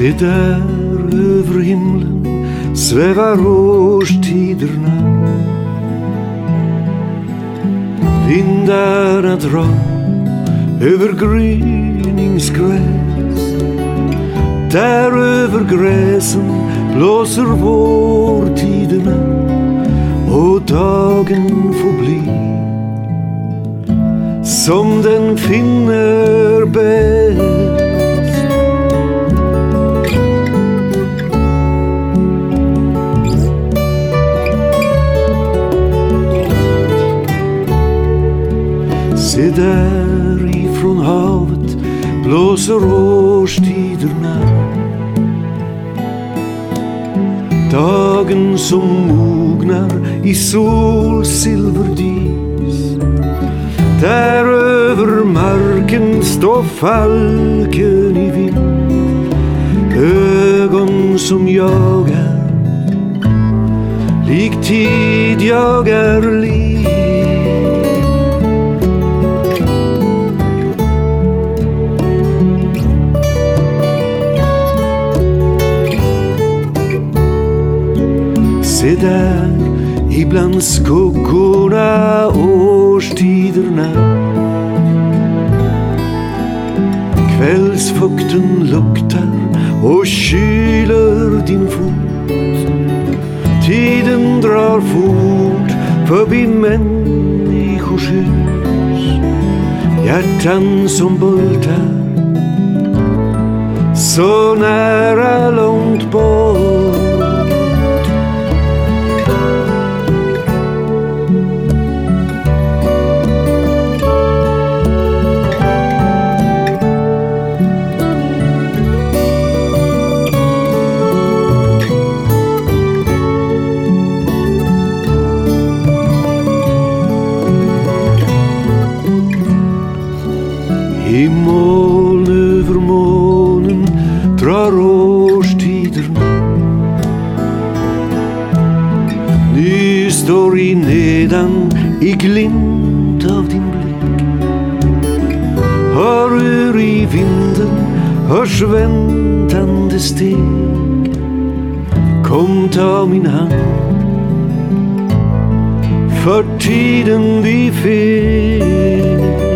Se där över himlen svävar årstiderna. Vindarna drar över gryningsgräs. Där över gräsen blåser vårtiderna och dagen får bli som den finner bäst. Se där ifrån havet blåser årstiderna. Dagen som mognar i solsilverdis. Där över marken står falken i vind. Ögon som jagar, likt tid jagar liv. Se där ibland skuggorna årstiderna. Kvällsfukten luktar och kyler din fot. Tiden drar fort förbi människors hus. Hjärtan som bultar så nära långt bort. I moln över månen drar årstiderna. Ny står i nedan i glimt av din blick. Hör ur i vinden, hörs väntande steg. Kom, ta min hand, för tiden vi fick.